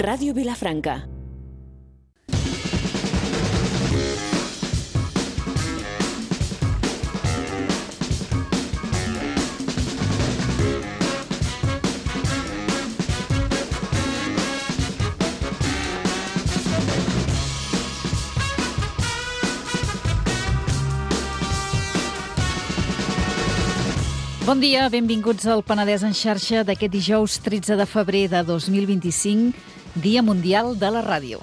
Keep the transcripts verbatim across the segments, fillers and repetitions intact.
Ràdio Vilafranca. Bon dia, benvinguts al Penedès en xarxa d'aquest dijous tretze de febrer de dos mil vint-i-cinc, Dia Mundial de la Ràdio.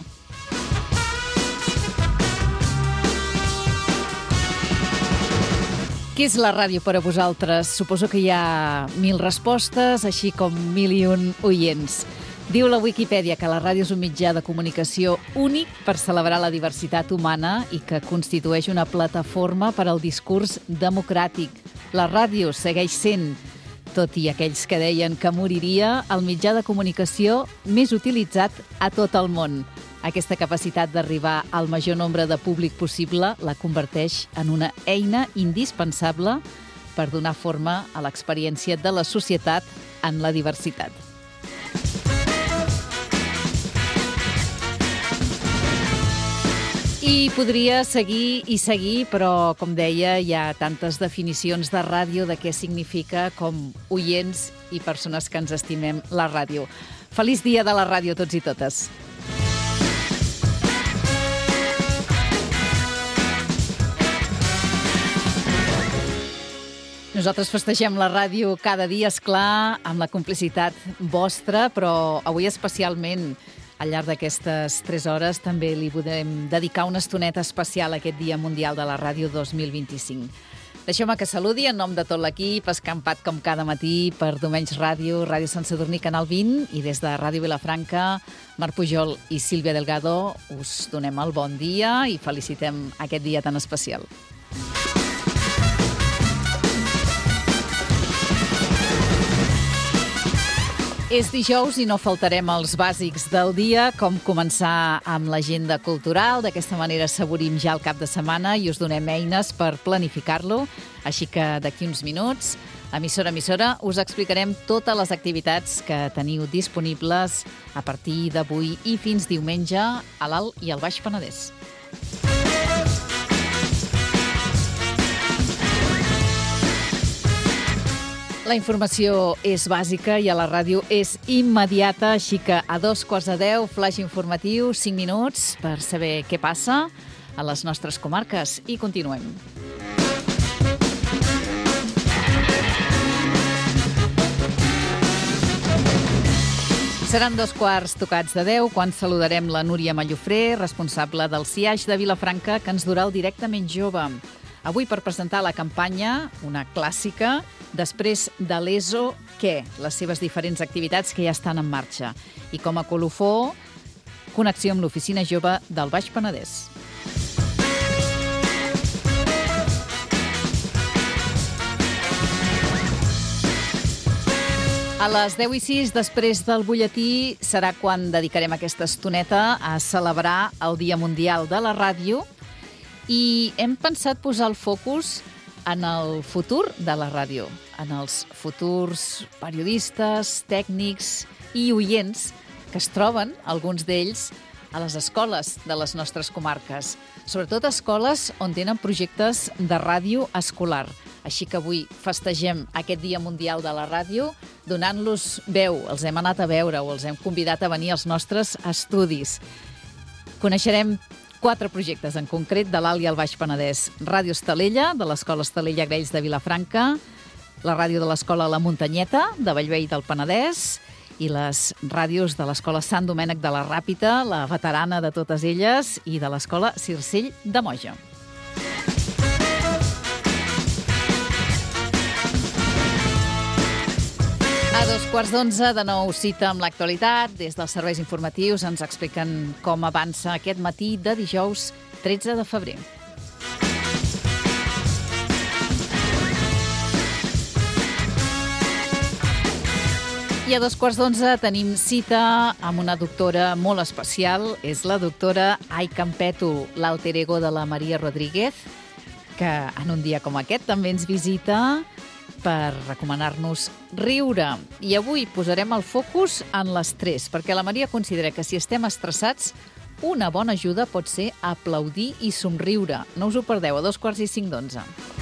Què és la ràdio per a vosaltres? Suposo que hi ha mil respostes, així com mil i un oients. Diu la Wikipedia que la ràdio és un mitjà de comunicació únic per celebrar la diversitat humana i que constitueix una plataforma per al discurs democràtic. La ràdio segueix sent, tot i aquells que deien que moriria, el mitjà de comunicació més utilitzat a tot el món. Aquesta capacitat d'arribar al major nombre de públic possible la converteix en una eina indispensable per donar forma a l'experiència de la societat en la diversitat. I podria seguir i seguir, però, com deia, hi ha tantes definicions de ràdio, de què significa, com oients i persones que ens estimem la ràdio. Feliç dia de la ràdio a tots i totes. Nosaltres festegem la ràdio cada dia, esclar, amb la complicitat vostra, però avui especialment, al llarg d'aquestes tres hores, també li podem dedicar una estoneta especial a aquest Dia Mundial de la Ràdio dos mil vint-i-cinc. Deixeu-me que saludi en nom de tot l'equip, escampat com cada matí per Domenys Ràdio, Ràdio Sant Sadurní, Canal vint, i des de Ràdio Vilafranca, Marc Pujol i Sílvia Delgado, us donem el bon dia i felicitem aquest dia tan especial. És dijous i no faltarem els bàsics del dia, com començar amb l'agenda cultural. D'aquesta manera assaborim ja el cap de setmana i us donem eines per planificar-lo. Així que d'aquí uns minuts, emissora a emissora, us explicarem totes les activitats que teniu disponibles a partir d'avui i fins diumenge a l'Alt i al Baix Penedès. La informació és bàsica i a la ràdio és immediata, així que a dos quarts de deu, flaix informatiu, cinc minuts per saber què passa a les nostres comarques. I continuem. Seran dos quarts tocats de deu quan saludarem la Núria Mallofré, responsable del C I A X de Vilafranca, que ens durà el Directament Jove. Avui per presentar la campanya, una clàssica, després de l'E S O, què? Les seves diferents activitats que ja estan en marxa. I com a colofó, connexió amb l'Oficina Jove del Baix Penedès. A les deu i sis, després del butlletí, serà quan dedicarem aquesta estoneta a celebrar el Dia Mundial de la Ràdio i hem pensat posar el focus en el futur de la ràdio, en els futurs periodistes, tècnics i oients que es troben, alguns d'ells, a les escoles de les nostres comarques. Sobretot escoles on tenen projectes de ràdio escolar. Així que avui festegem aquest Dia Mundial de la Ràdio donant-los veu. Els hem anat a veure o els hem convidat a venir als nostres estudis. Coneixerem quatre projectes en concret de l'Alt i el Baix Penedès. Ràdio Estalella, de l'Escola Estalella Grells de Vilafranca, la ràdio de l'Escola La Muntanyeta, de Bellvei del Penedès, i les ràdios de l'Escola Sant Domènec de la Ràpita, la veterana de totes elles, i de l'Escola Circell de Moja. A dos quarts d'onze, de nou cita amb l'actualitat. Des dels serveis informatius ens expliquen com avança aquest matí de dijous tretze de febrer. I a dos quarts d'onze tenim cita amb una doctora molt especial. És la doctora Ai Campeto, l'alter ego de la Maria Rodríguez, que en un dia com aquest també ens visita per recomanar-nos riure. I avui posarem el focus en l'estrès, perquè la Maria considera que si estem estressats, una bona ajuda pot ser aplaudir i somriure. No us ho perdeu, a dos quarts i cinc d'onze.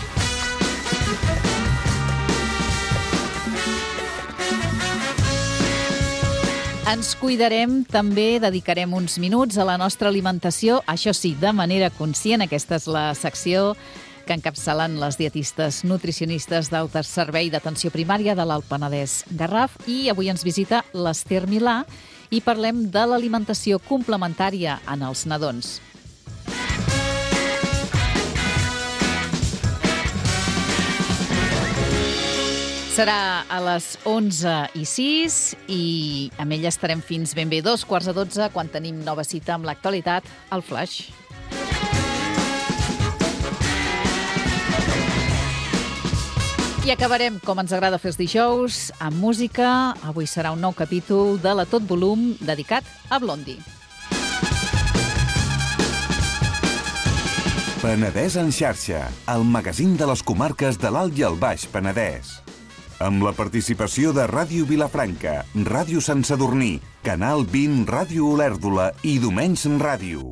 Ens cuidarem, també dedicarem uns minuts a la nostra alimentació, això sí, de manera conscient. Aquesta és la secció que encapçalen les dietistes nutricionistes del Servei d'Atenció Primària de l'Alt Penedès Garraf. I avui ens visita l'Ester Milà i parlem de l'alimentació complementària en els nadons. Serà a les onze i sis i amb ella estarem fins ben bé dos quarts de dotze quan tenim nova cita amb l'actualitat al Flash. I acabarem, com ens agrada fer els dijous, amb música. Avui serà un nou capítol de La Tot Volum dedicat a Blondie. Penedès en xarxa, el magazín de les comarques de l'Alt i el Baix Penedès. Amb la participació de Ràdio Vilafranca, Ràdio Sant Sadurní, Canal vint, Ràdio Olèrdola i Domens Ràdio.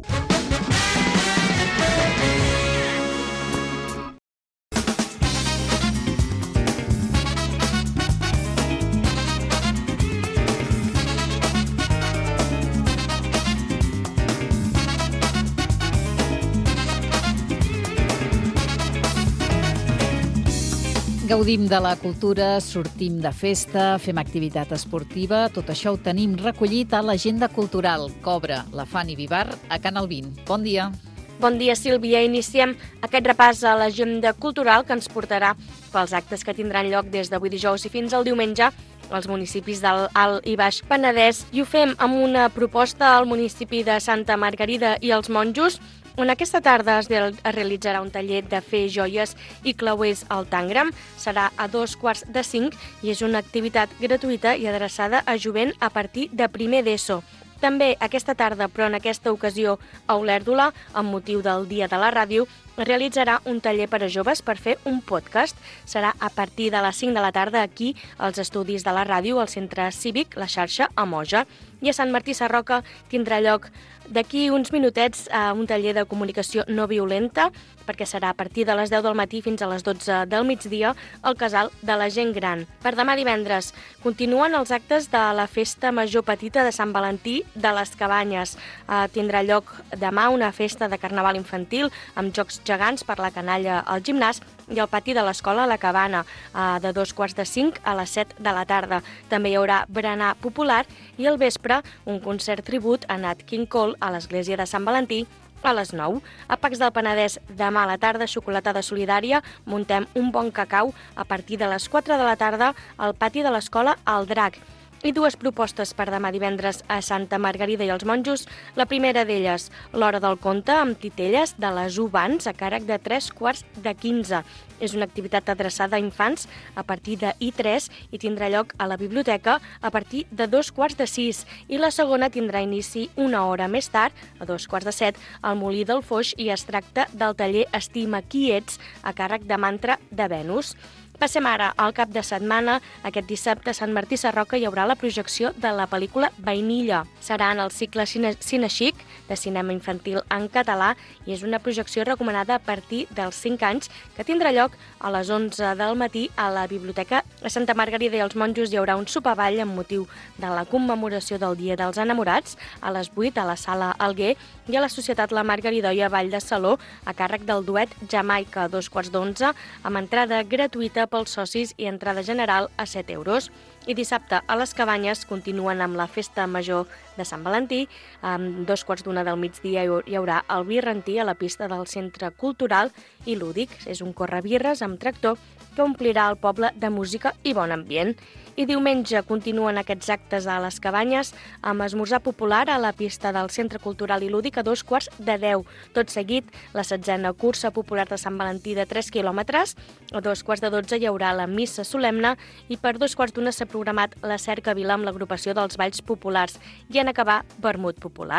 Gaudim de la cultura, sortim de festa, fem activitat esportiva. Tot això ho tenim recollit a l'agenda cultural que obre la Fanny Vivar a Canal vint. Bon dia. Bon dia, Sílvia. Iniciem aquest repàs a l'agenda cultural que ens portarà pels actes que tindran lloc des d'avui dijous i fins al diumenge als municipis del Alt i Baix Penedès. I ho fem amb una proposta al municipi de Santa Margarida i els Monjos, on aquesta tarda es realitzarà un taller de fer joies i clauers al Tangram. Serà a dos quarts de cinc i és una activitat gratuïta i adreçada a jovent a partir de primer d'ESO. També aquesta tarda, però en aquesta ocasió a Olèrdola, amb motiu del Dia de la Ràdio, es realitzarà un taller per a joves per fer un podcast. Serà a partir de les cinc de la tarda aquí, als estudis de la ràdio, al Centre Cívic, la xarxa a Moja. I a Sant Martí Sarroca tindrà lloc d'aquí uns minutets a un taller de comunicació no violenta, perquè serà a partir de les deu del matí fins a les dotze del migdia al Casal de la Gent Gran. Per demà divendres continuen els actes de la Festa Major Petita de Sant Valentí de les Cabanyes. Eh, tindrà lloc demà una festa de carnaval infantil amb jocs gegants per la canalla al gimnàs i al pati de l'escola a la Cabana, eh, de dos quarts de cinc a les set de la tarda. També hi haurà berenar popular i al vespre un concert tribut a Nat King Cole a l'església de Sant Valentí a les nou. A Pacs del Penedès, demà a la tarda, xocolatada solidària, muntem un bon cacau a partir de les quatre de la tarda al pati de l'escola El Drac. I dues propostes per demà divendres a Santa Margarida i els Monjos. La primera d'elles, l'Hora del Conte amb titelles de les Uvans a càrrec de tres quarts de quinze. És una activitat adreçada a infants a partir de i tres i tindrà lloc a la biblioteca a partir de dos quarts de sis. I la segona tindrà inici una hora més tard, a dos quarts de set, al Molí del Foix, i es tracta del taller Estima qui ets a càrrec de Mantra de Venus. Passem ara al cap de setmana. Aquest dissabte a Sant Martí Sarroca hi haurà la projecció de la pel·lícula Vainilla. Serà en el cicle Cine, Cine Chic de cinema infantil en català i és una projecció recomanada a partir dels cinc anys que tindrà lloc a les onze del matí a la biblioteca. A Santa Margarida i els Monjos hi haurà un sopar-ball amb motiu de la commemoració del Dia dels Enamorats a les vuit a la Sala Alguer i a la Societat La Margaridoia Vall de Saló a càrrec del duet Jamaica a dos quarts d'onze amb entrada gratuïta pels socis i entrada general a set euros. I dissabte a les Cabanyes continuen amb la Festa Major de Sant Valentí. A dos quarts d'una del migdia hi haurà el birrentí a la pista del Centre Cultural i Lúdic. És un correbirres amb tractor que omplirà el poble de música i bon ambient. I diumenge continuen aquests actes a les Cabanyes amb esmorzar popular a la pista del Centre Cultural i Lúdic a dos quarts de deu. Tot seguit, la setzena cursa popular de Sant Valentí de tres quilòmetres. A dos quarts de dotze hi haurà la missa solemne i per dos quarts d'una s'ha programat la cercavila amb l'agrupació dels balls populars i en acabar vermut popular.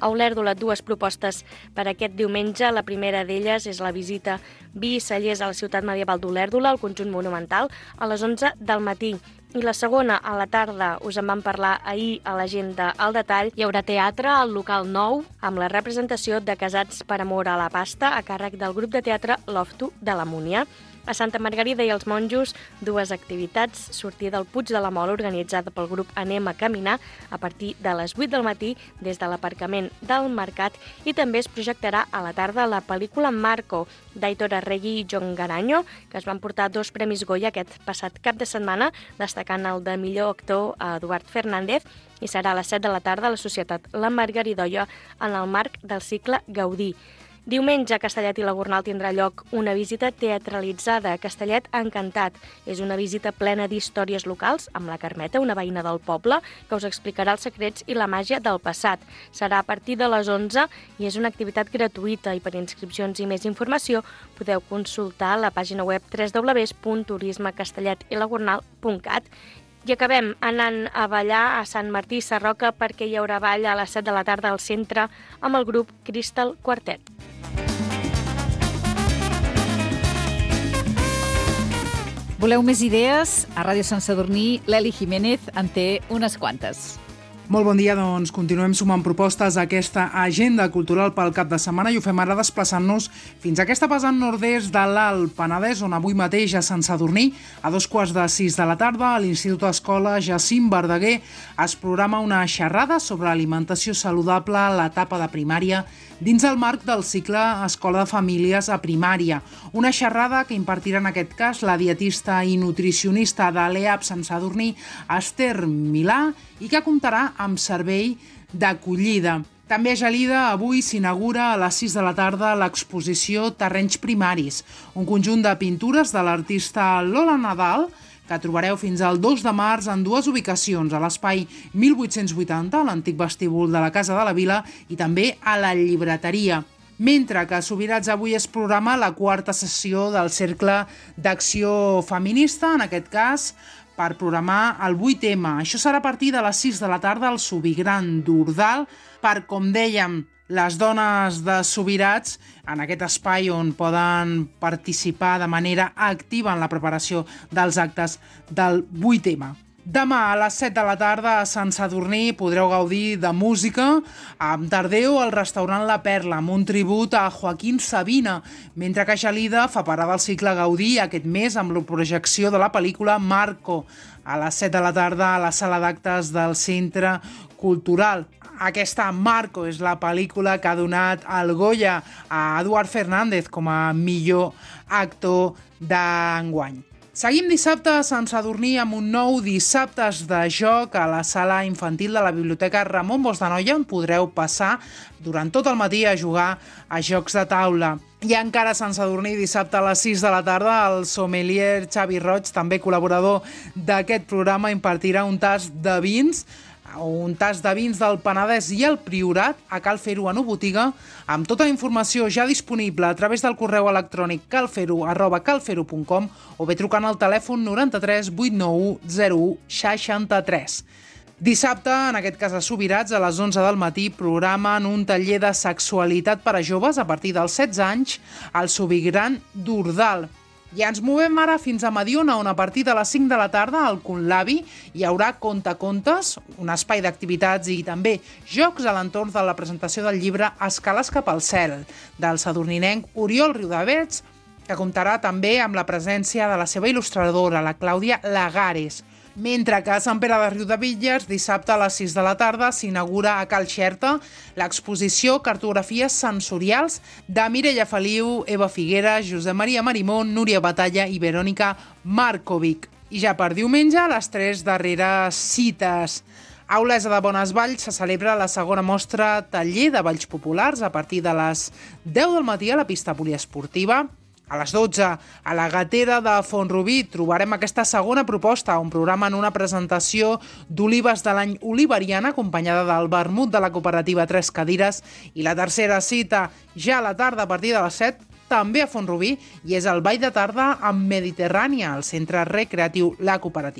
a Olèrdola dues propostes per aquest diumenge. La primera d'elles és la visita Vi i Cellers a la ciutat medieval d'Olèrdola, al conjunt monumental, a les onze del matí. I la segona, a la tarda, us en vam parlar ahir a l'agenda al detall, hi haurà teatre al local nou amb la representació de Casats per amor a la pasta a càrrec del grup de teatre Lofto de la Múnia. A Santa Margarida i els Monjos, dues activitats, sortir del Puig de la Mola organitzada pel grup Anem a Caminar a partir de les vuit del matí des de l'aparcament del Mercat, i també es projectarà a la tarda la pel·lícula Marco d'Aitor Arregui i John Garanyo, que es van portar dos premis Goya aquest passat cap de setmana, destacant el de millor actor a Eduard Fernández, i serà a les set de la tarda a la Societat La Margaridoia en el marc del cicle Gaudí. Diumenge, a Castellet i la Gornal tindrà lloc una visita teatralitzada. Castellet Encantat és una visita plena d'històries locals amb la Carmeta, una veïna del poble, que us explicarà els secrets i la màgia del passat. Serà a partir de les onze i és una activitat gratuïta, i per inscripcions i més informació podeu consultar la pàgina web w w w punt turisme castellet i la gornal punt cat. I acabem anant a ballar a Sant Martí Sarroca, perquè hi haurà ball a les set de la tarda al centre amb el grup Crystal Quartet. Voleu més idees? A Ràdio Sant Sadurní, l'Eli Jiménez en té unes quantes. Molt bon dia, doncs continuem sumant propostes a aquesta agenda cultural pel cap de setmana i ho fem ara desplaçant-nos fins a aquesta vessant nord-est de l'Alt Penedès, on avui mateix a Sant Sadurní, a dos quarts de sis de la tarda, a l'Institut Escola Jacint Verdaguer es programa una xerrada sobre alimentació saludable a l'etapa de primària dins el marc del cicle Escola de Famílies a Primària. Una xerrada que impartirà en aquest cas la dietista i nutricionista de l'E A P Sant Sadurní, Esther Milà, i que comptarà amb servei d'acollida. També a Gelida avui s'inaugura a les sis de la tarda l'exposició Terrenys Primaris, un conjunt de pintures de l'artista Lola Nadal, que trobareu fins al dos de març en dues ubicacions, a l'espai mil vuit-cents vuitanta, a l'antic vestíbul de la Casa de la Vila, i també a la llibreteria. Mentre que a Subirats avui es programa la quarta sessió del Cercle d'Acció Feminista, en aquest cas per programar el vuit ema. Això serà a partir de les sis de la tarda al Subigran d'Ordal, per, com dèiem, les dones de Subirats, en aquest espai on poden participar de manera activa en la preparació dels actes del vuit ema. Demà a les set de la tarda a Sant Sadurní podreu gaudir de música amb Tardeu al restaurant La Perla, amb un tribut a Joaquín Sabina, mentre que Gelida fa parada al cicle Gaudí aquest mes amb la projecció de la pel·lícula Marco a les set de la tarda a la sala d'actes del Centre Cultural. Aquesta Marco és la pel·lícula que ha donat el Goya a Eduard Fernández com a millor actor d'enguany. Seguim dissabte a Sant Sadurní amb un nou Dissabtes de Joc a la sala infantil de la Biblioteca Ramon Bosch d'Anoia, on podreu passar durant tot el matí a jugar a jocs de taula. I encara a Sant Sadurní, dissabte a les sis de la tarda, el sommelier Xavi Roig, també col·laborador d'aquest programa, impartirà un tast de vins un tast de vins del Penedès i el Priorat a Cal Fer-ho en botiga, amb tota la informació ja disponible a través del correu electrònic calferho arroba calferho punt com o bé trucant al telèfon noranta-tres vuit nou u zero u seixanta-tres. Dissabte, en aquest cas a Subirats, a les onze del matí, programen un taller de sexualitat per a joves a partir dels setze anys al Subigran d'Ordal. I ens movem ara fins a Mediona, on a partir de les cinc de la tarda al Conlavi hi haurà Contacontes, un espai d'activitats i també jocs a l'entorn de la presentació del llibre Escales cap al cel, del sadurninenc Oriol Riudavets, que comptarà també amb la presència de la seva il·lustradora, la Clàudia Lagares. Mentre que a Sant Pere de Riudebitlles, dissabte a les sis de la tarda, s'inaugura a Cal Xerta l'exposició Cartografies sensorials de Mireia Feliu, Eva Figueras, Josep Maria Marimón, Núria Batalla i Verònica Markovic. I ja per diumenge, les tres darreres cites. A Olesa de Bonesvalls se celebra la segona mostra taller de balls populars a partir de les deu del matí a la pista poliesportiva. A les dotze, a la Gatera de Font-rubí, trobarem aquesta segona proposta, on programen una presentació d'olives de l'any olivariana, acompanyada del vermut de la cooperativa Tres Cadires, i la tercera cita, ja a la tarda, a partir de les set, també a Font-rubí, i és el ball de tarda amb Mediterrània, al centre recreatiu La Cooperativa.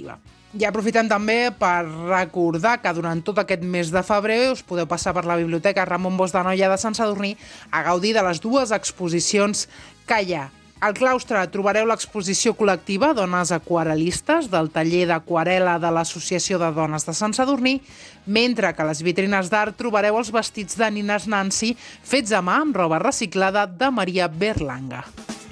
I aprofitem també per recordar que durant tot aquest mes de febrer us podeu passar per la Biblioteca Ramon Bosch de Noia de Sant Sadurní a gaudir de les dues exposicions que hi ha. Al claustre trobareu l'exposició col·lectiva Dones Aquarel·listes del taller d'aquarel·la de l'Associació de Dones de Sant Sadurní, mentre que a les vitrines d'art trobareu els vestits de nines Nancy fets a mà amb roba reciclada de Maria Berlanga.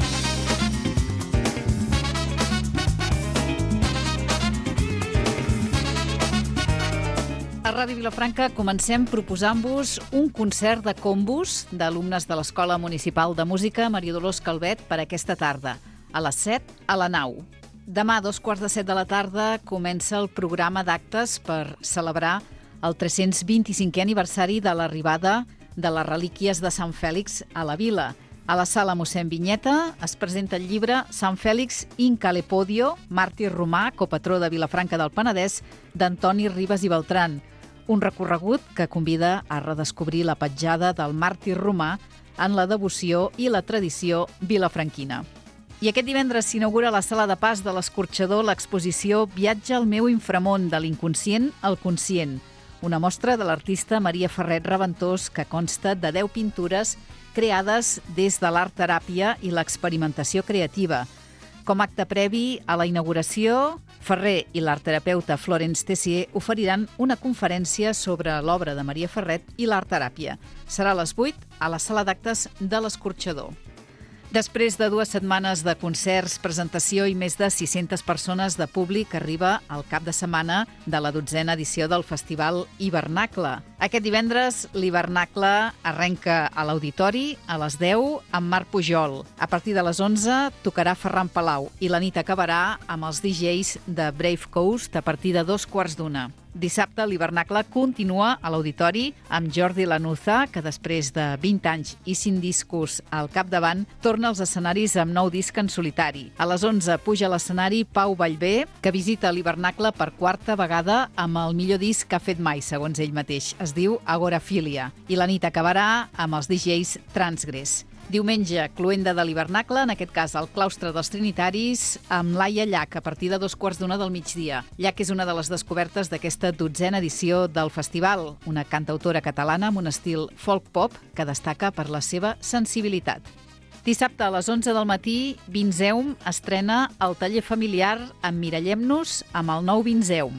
A Ràdio Vilafranca comencem proposant-vos un concert de combos d'alumnes de l'Escola Municipal de Música Maria Dolors Calvet per aquesta tarda, a les set a la nau. Demà, a dos quarts de set de la tarda, comença el programa d'actes per celebrar el tres-cents vint-i-cinquè aniversari de l'arribada de les relíquies de Sant Fèlix a la vila. A la sala mossèn Vinyeta es presenta el llibre Sant Fèlix Inca Lepodio, màrtir romà, copatró de Vilafranca del Penedès, d'Antoni Ribas i Beltran. Un recorregut que convida a redescobrir la petjada del màrtir romà en la devoció i la tradició vilafranquina. I aquest divendres s'inaugura a la sala de pas de l'Escorxador l'exposició Viatge al meu inframón, de l'inconscient al conscient, una mostra de l'artista Maria Ferret Reventós que consta de deu pintures creades des de l'art-teràpia i l'experimentació creativa. Com a acte previ a la inauguració, Ferrer i l'art-terapeuta Florence Tessier oferiran una conferència sobre l'obra de Maria Ferret i l'art-teràpia. Serà a les vuit a la sala d'actes de l'Escorxador. Després de dues setmanes de concerts, presentació i més de sis-centes persones de públic, arriba el cap de setmana de la dotzena edició del Festival Hivernacle. Aquest divendres, l'Hivernacle arrenca a l'Auditori a les deu amb Marc Pujol. A partir de les onze tocarà Ferran Palau i la nit acabarà amb els D Js de Brave Coast a partir de dos quarts d'una. Dissabte, l'Hivernacle continua a l'Auditori amb Jordi Lanuza, que després de vint anys i cinc discos al capdavant, torna als escenaris amb nou disc en solitari. A les onze puja a l'escenari Pau Vallvé, que visita l'Hivernacle per quarta vegada amb el millor disc que ha fet mai, segons ell mateix. Es diu Agorafília. I la nit acabarà amb els D Js Transgress. Diumenge, cloenda de l'Hivernacle, en aquest cas al claustre dels Trinitaris, amb Laia Llach, a partir de dos quarts d'una del migdia. Llach és una de les descobertes d'aquesta dotzena edició del festival, una cantautora catalana amb un estil folk-pop que destaca per la seva sensibilitat. Dissabte a les onze del matí, Vinzeum estrena el taller familiar amb Mirallem-nos amb el nou Vinzeum.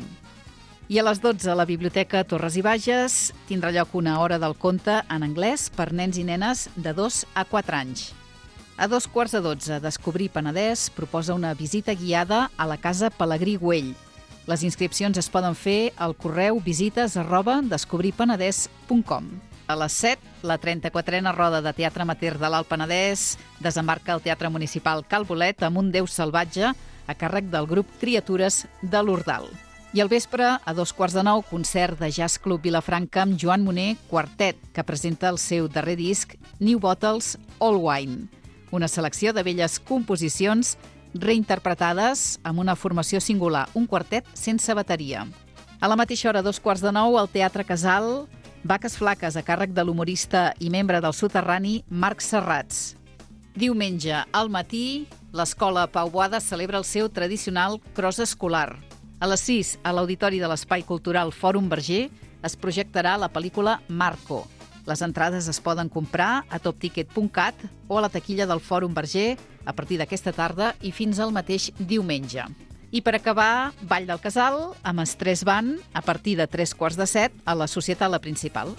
I a les dotze a la Biblioteca Torres i Bages tindrà lloc una hora del conte en anglès per nens i nenes de dos a quatre anys. A dos quarts de dotze, Descobrir Penedès proposa una visita guiada a la Casa Pelegrí Güell. Les inscripcions es poden fer al correu visites arroba descobrirpenedès punt com. A les set, la trenta-quatrena roda de Teatre Amateur de l'Alt Penedès desembarca al Teatre Municipal Cal Bolet amb un déu salvatge a càrrec del grup Criatures de l'Ordal. I al vespre, a dos quarts de nou, concert de Jazz Club Vilafranca amb Joan Moner Quartet, que presenta el seu darrer disc New Bottles, All Wine. Una selecció de velles composicions reinterpretades amb una formació singular, un quartet sense bateria. A la mateixa hora, a dos quarts de nou, al Teatre Casal, Vaques Flaques, a càrrec de l'humorista i membre del Soterrani, Marc Serrats. Diumenge, al matí, l'Escola Pau Boada celebra el seu tradicional cros escolar. A les sis, a l'Auditori de l'Espai Cultural Fòrum Verger, es projectarà la pel·lícula Marco. Les entrades es poden comprar a topticket punt cat o a la taquilla del Fòrum Verger a partir d'aquesta tarda i fins al mateix diumenge. I per acabar, Ball del Casal, amb Estrès Band, a partir de tres quarts de set, a la Societat La Principal.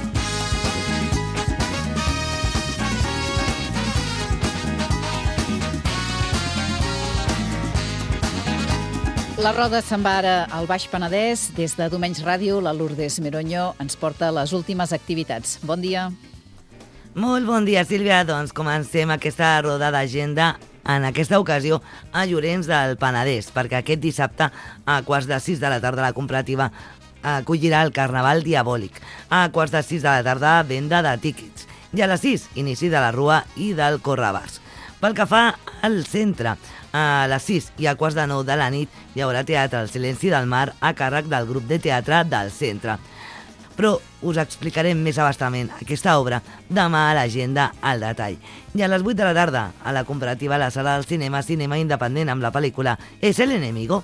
La roda se'n va ara al Baix Penedès. Des de Domenys Ràdio, la Lourdes Meronyo ens porta les últimes activitats. Bon dia. Molt bon dia, Sílvia. Doncs comencem aquesta roda d'agenda en aquesta ocasió a Llorenç del Penedès, perquè aquest dissabte a quarts de sis de la tarda la cooperativa acollirà el Carnaval Diabòlic. A quarts de sis de la tarda, venda de tíquets. I a les sis, inici de la Rua i del Correbars. Pel que fa al centre, a les sis i a quarts de nou de la nit hi haurà teatre El Silenci del Mar a càrrec del grup de teatre del centre. Però us explicarem més abastament aquesta obra demà a l'agenda al detall. I a les vuit de la tarda, a la comparativa a la sala del cinema, cinema independent amb la pel·lícula És el enemigo.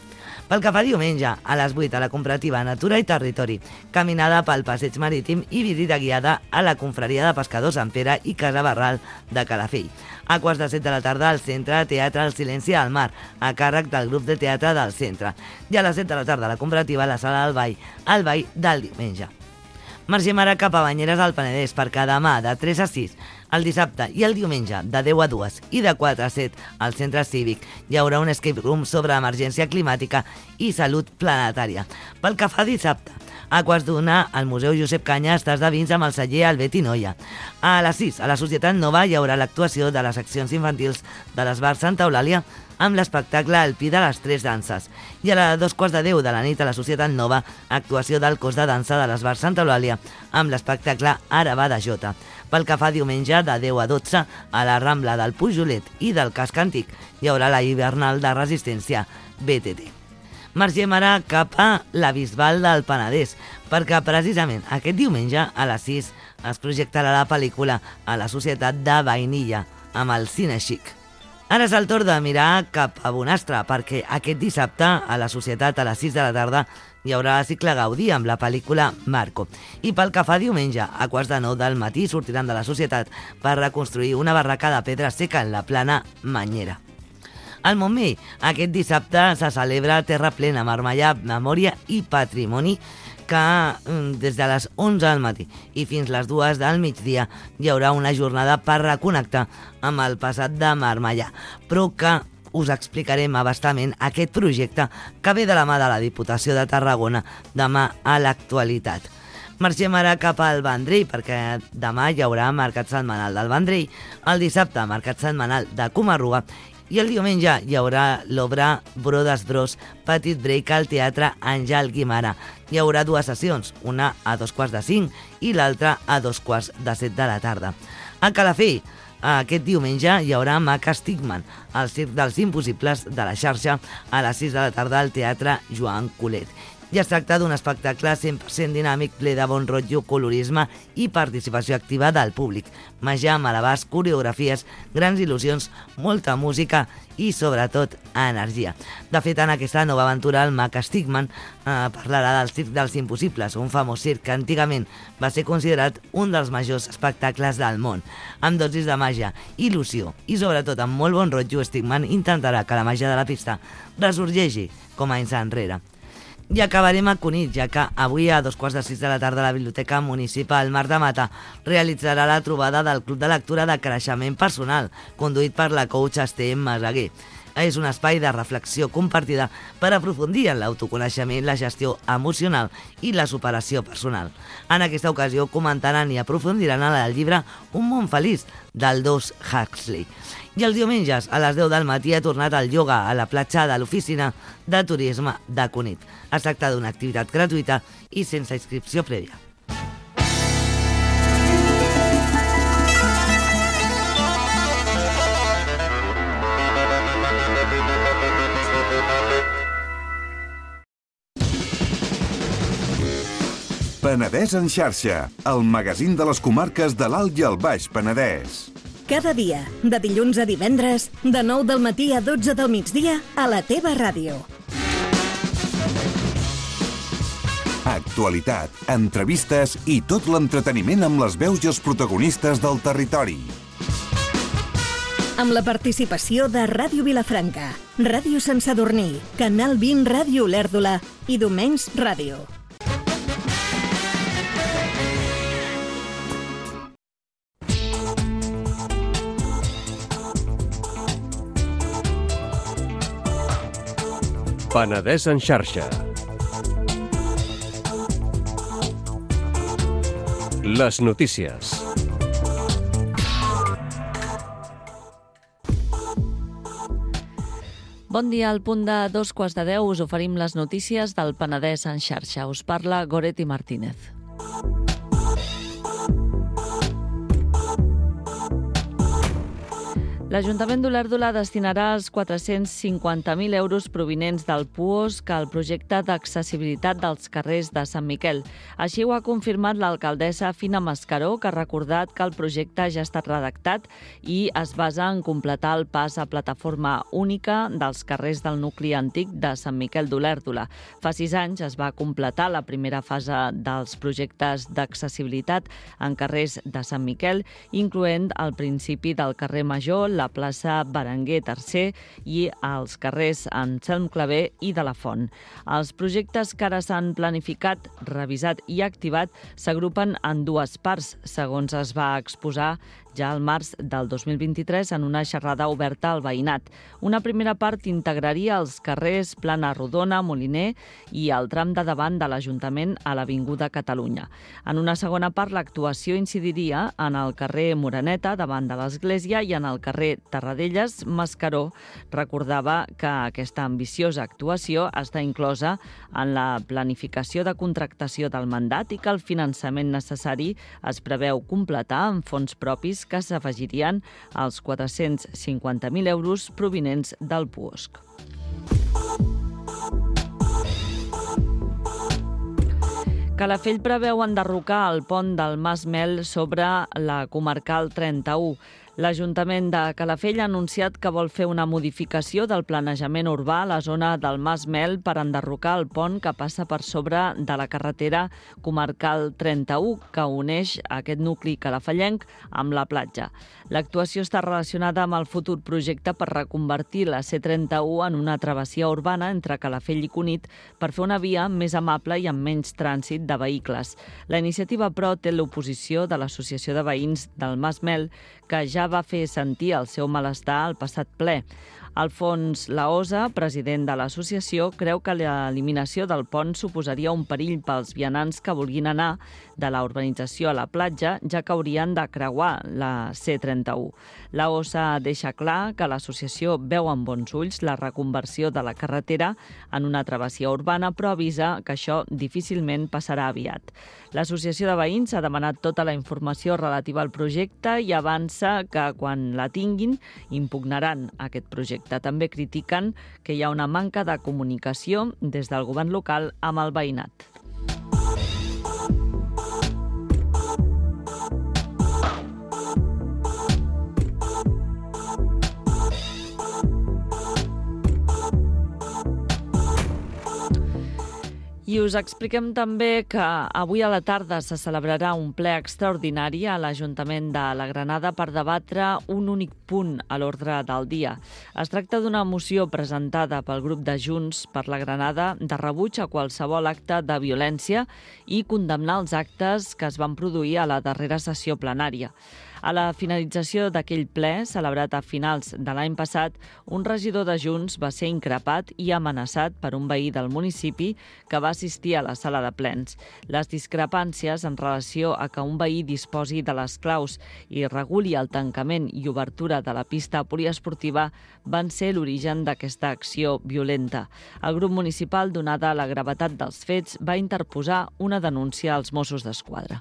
Pel que fa diumenge, a les vuit, a la comparativa Natura i Territori, caminada pel passeig marítim i visita guiada a la confraria de pescadors Sant Pere i Casa Barral de Calafell. A quarts de set de la tarda, al centre Teatre El Silenci al Mar, a càrrec del grup de teatre del centre. I a les set de la tarda, a la comparativa a la sala del Ball, al Ball del diumenge. Marxem ara cap a Banyeres al Penedès, perquè demà de tres a sis, el dissabte i el diumenge de deu a dues i de quatre a set al centre cívic hi haurà un escape room sobre emergència climàtica i salut planetària. Pel que fa dissabte, a quarts d'una, al Museu Josep Canya estàs de vins amb el celler Albert i Noia. A les sis, a la Societat Nova hi haurà l'actuació de les seccions infantils de l'Esbar Santa Eulàlia amb l'espectacle El Pi de les Tres Danses. I a les dos quarts de deu de la nit a la Societat Nova, actuació del cos de dansa de l'Esbar Santa Eulàlia amb l'espectacle Ara va de Jota. Pel que fa diumenge, de deu a dotze, a la Rambla del Pujolet i del Casc Antic hi haurà la hivernal de resistència B T T. Marxem ara cap a la Bisbal del Penedès, perquè precisament aquest diumenge a les sis es projectarà la pel·lícula A la Societat de Vainilla amb el Cine Xic. Ara és el torn de mirar cap a Bonastre, perquè aquest dissabte a la Societat a les sis de la tarda hi haurà la cicle Gaudí amb la pel·lícula Marco. I pel que fa diumenge, a quarts de nou del matí sortiran de la Societat per reconstruir una barraca de pedra seca en la plana Manyera. Al Montmell, aquest dissabte se celebra Terra Plena, Marmellà, Memòria i Patrimoni, que des de les onze del matí i fins les dues del migdia hi haurà una jornada per reconnectar amb el passat de Marmellà, però que us explicarem abastament aquest projecte que ve de la mà de la Diputació de Tarragona demà a l'actualitat. Marxem ara cap al Vendrell, perquè demà hi haurà Mercat Setmanal del Vendrell, el dissabte Mercat Setmanal de Comarruga i el diumenge hi haurà l'obra Brodes Bros, Petit Break al Teatre Àngel Guimara. Hi haurà dues sessions, una a dos quarts de cinc i l'altra a dos quarts de set de la tarda. A Calafell, aquest diumenge hi haurà Maca Stigman, el circ dels impossibles de la xarxa, a les sis de la tarda al Teatre Joan Colet. I es tracta d'un espectacle cent per cent dinàmic, ple de bon rotllo, colorisme i participació activa del públic. Màgia, malabars, coreografies, grans il·lusions, molta música i, sobretot, energia. De fet, en aquesta nova aventura, el Mac Stigman eh, parlarà del Circ dels Impossibles, un famós circ que antigament va ser considerat un dels majors espectacles del món. Amb dosis de màgia, il·lusió i, sobretot, amb molt bon rotllo, Stigman intentarà que la màgia de la pista ressorgeixi com anys enrere. I acabarem a Cunit, ja que avui a dos quarts de sis de la tarda la Biblioteca Municipal Mar de Mata realitzarà la trobada del Club de Lectura de Creixement Personal, conduït per la coach Esther Masaguer. És un espai de reflexió compartida per aprofundir en l'autoconeixement, la gestió emocional i la superació personal. En aquesta ocasió comentaran i aprofundiran en el llibre Un món feliç, d'Aldous Huxley. I els diumenges, a les deu del matí, ha tornat el ioga a la platja de l'Oficina de Turisme de Cunit. Es tracta d'una activitat gratuïta i sense inscripció prèvia. Penedès en xarxa, el magazín de les comarques de l'Alt i el Baix Penedès. Cada dia, de dilluns a divendres, de nou del matí a dotze del migdia, a la teva ràdio. Actualitat, entrevistes i tot l'entreteniment amb les veus i els protagonistes del territori. Amb la participació de Ràdio Vilafranca, Ràdio Sant Sadurní, Canal vint Ràdio Olèrdola i Domenys Ràdio. Penedès en xarxa. Les notícies. Bon dia, al punt de dos quarts de deu us oferim les notícies del Penedès en xarxa. Us parla Goretti Martínez. L'Ajuntament d'Olèrdola destinarà els quatre-cents cinquanta mil euros provinents del P U O S C al projecte d'accessibilitat dels carrers de Sant Miquel. Així ho ha confirmat l'alcaldessa Fina Mascaró, que ha recordat que el projecte ja ha estat redactat i es basa en completar el pas a plataforma única dels carrers del nucli antic de Sant Miquel d'Olèrdola. Fa sis anys es va completar la primera fase dels projectes d'accessibilitat en carrers de Sant Miquel, incloent el principi del carrer Major, la plaça Berenguer tercer i els carrers Anselm Clavé i de la Font. Els projectes que ara s'han planificat, revisat i activat s'agrupen en dues parts, segons es va exposar ja al març del dos mil vint-i-tres en una xerrada oberta al veïnat. Una primera part integraria els carrers Plana Rodona, Moliner i el tram de davant de l'Ajuntament a l'Avinguda Catalunya. En una segona part, l'actuació incidiria en el carrer Moreneta, davant de l'Església, i en el carrer Terradelles. Mascaró recordava que aquesta ambiciosa actuació està inclosa en la planificació de contractació del mandat i que el finançament necessari es preveu completar amb fons propis que s'afegirien als quatre-cents cinquanta mil euros provinents del P U O S C. Calafell preveu enderrocar el pont del Mas Mel sobre la comarcal trenta-u. L'Ajuntament de Calafell ha anunciat que vol fer una modificació del planejament urbà a la zona del Mas Mel per enderrocar el pont que passa per sobre de la carretera comarcal trenta-u, que uneix aquest nucli calafellenc amb la platja. L'actuació està relacionada amb el futur projecte per reconvertir la C trenta-u en una travessia urbana entre Calafell i Cunit per fer una via més amable i amb menys trànsit de vehicles. La iniciativa, però, té l'oposició de l'Associació de Veïns del Mas Mel, que ja va fer sentir el seu malestar al passat ple. Alfons Laosa, president de l'associació, creu que l'eliminació del pont suposaria un perill pels vianants que vulguin anar de la urbanització a la platja, ja que haurien de creuar la C trenta-u. Laosa deixa clar que l'associació veu amb bons ulls la reconversió de la carretera en una travessia urbana, però avisa que això difícilment passarà aviat. L'Associació de Veïns ha demanat tota la informació relativa al projecte i avança que quan la tinguin impugnaran aquest projecte. També critiquen que hi ha una manca de comunicació des del govern local amb el veïnat. I us expliquem també que avui a la tarda se celebrarà un ple extraordinari a l'Ajuntament de la Granada per debatre un únic punt a l'ordre del dia. Es tracta d'una moció presentada pel grup de Junts per la Granada de rebuig a qualsevol acte de violència i condemnar els actes que es van produir a la darrera sessió plenària. A la finalització d'aquell ple, celebrat a finals de l'any passat, un regidor de Junts va ser increpat i amenaçat per un veí del municipi que va assistir a la sala de plens. Les discrepàncies en relació a que un veí disposi de les claus i reguli el tancament i obertura de la pista poliesportiva van ser l'origen d'aquesta acció violenta. El grup municipal, donada la gravetat dels fets, va interposar una denúncia als Mossos d'Esquadra.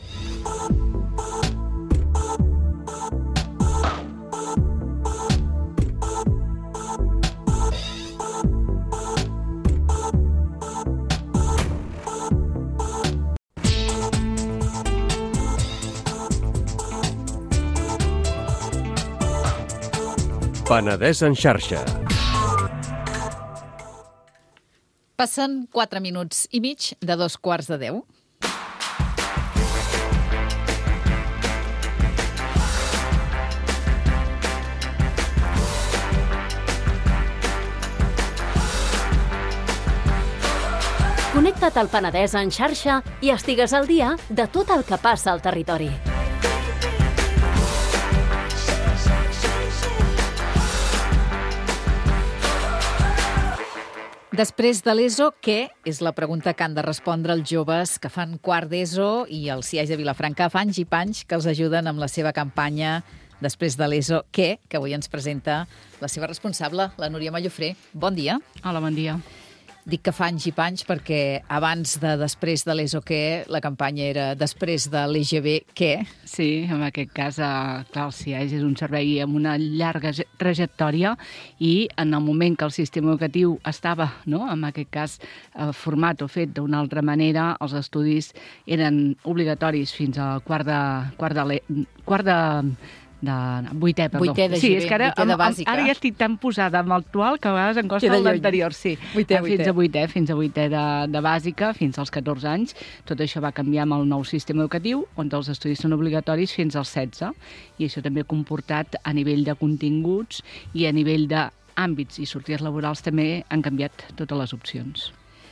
Penedès en xarxa. Passen quatre minuts i mig de dos quarts de deu. Connecta't al Penedès en xarxa i estigues al dia de tot el que passa al territori. Després de l'ESO, què? És la pregunta que han de respondre els joves que fan quart d'ESO i els C I A de Vilafranca fa anys i panys que els ajuden amb la seva campanya Després de l'ESO, què? Que avui ens presenta la seva responsable, la Núria Mallofré. Bon dia. Hola, bon dia. Dic que fa anys i panys perquè abans de després de l'E S O què, la campanya era després de l'E G B què? Sí, en aquest cas, eh, clar, el C I A E S és un servei amb una llarga trajectòria i en el moment que el sistema educatiu estava, no?, en aquest cas, eh, format o fet d'una altra manera, els estudis eren obligatoris fins al quart de... quart de, quart de de vuitè, perdó. Vuitè de G B, sí, és que ara, vuitè de bàsica. Ara ja estic tan posada amb l'actual que a vegades em costa l'anterior, sí. Vuitè, fins a vuitè, fins a vuitè de, de bàsica, fins als catorze anys. Tot això va canviar amb el nou sistema educatiu, on els estudis són obligatoris fins als setze. I això també ha comportat a nivell de continguts i a nivell d'àmbits i sortides laborals també han canviat totes les opcions.